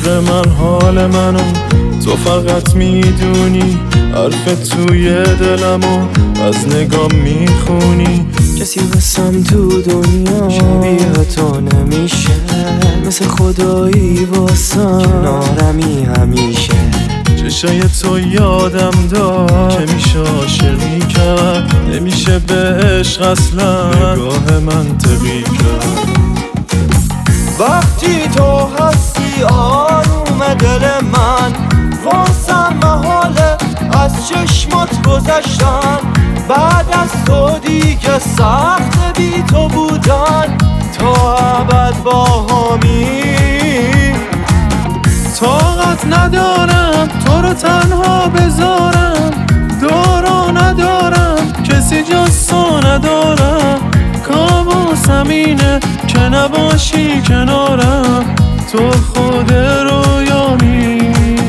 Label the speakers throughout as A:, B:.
A: عشق من حال منو تو فقط میدونی، حرف توی دلمو از نگام میخونی.
B: کسی واسم تو دنیا شبیه تو نمیشه، مثل خدایی واسم کنارمی همیشه.
A: چشای تو یادم داد که میشه عاشقی کرد، نمیشه به عشق اصلا نگاه منطقی کرد.
B: وقتی تو هستی آروم دل من، واسم محاله از چشمات گذشتن. بعد از تو دیگه سخت بی تو بودن، تا ابد با همی.
A: طاقت ندارم تو رو تنها بذارم، دورا ندارم کسی جز تو ندارم. کابوسم اینه که نباشی کنارم، تو خود رویامی.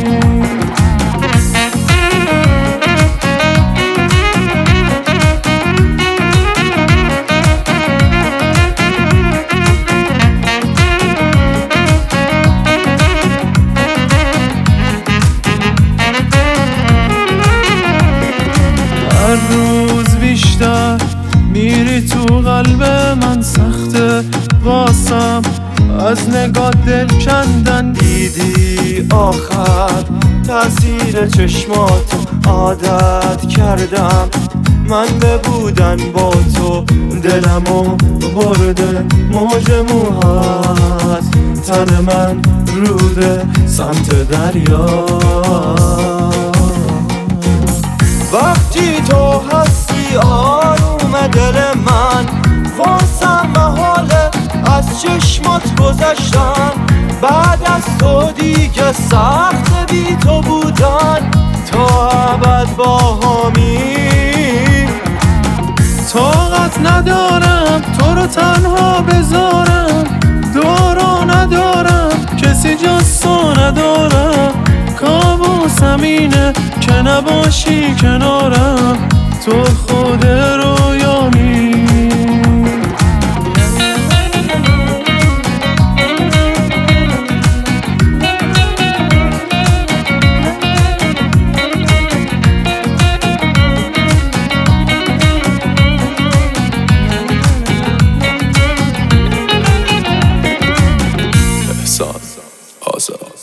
A: هر روز بیشتر میری تو قلب من، سخته واسم از نگاه دل کندن.
B: دیدی آخر تأثیر چشماتو عادت کردم، من ببودن با تو دلمو برده. موج موهات تن من روده سمت دریا. وقتی تو هستی آروم دل من، واسم محاله از چشمات گذشتن. بعد از تو دیگه سخت بی تو بودن، تا ابد با همی.
A: طاقت ندارم تو رو تنها بذارم، دورا ندارم کسی جز تو ندارم. کابوسم اینه که نباشی کنارم، تو خود رویامی. احسان آزاد.